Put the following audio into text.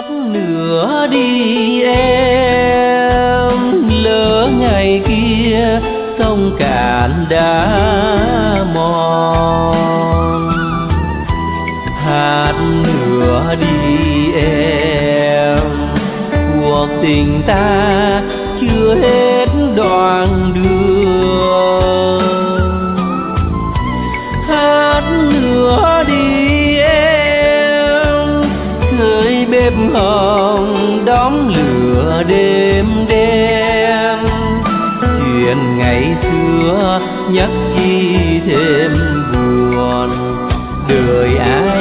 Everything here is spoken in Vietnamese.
nữa đi em, lỡ ngày kia sông cạn đã mòn. Hát nữa đi em, cuộc tình ta chưa hết đoạn đường. Hát nữa đi em, khơi bếp hồng đóm lửa đêm đen. Chuyện ngày xưa nhắc chi thêm buồn, đời ai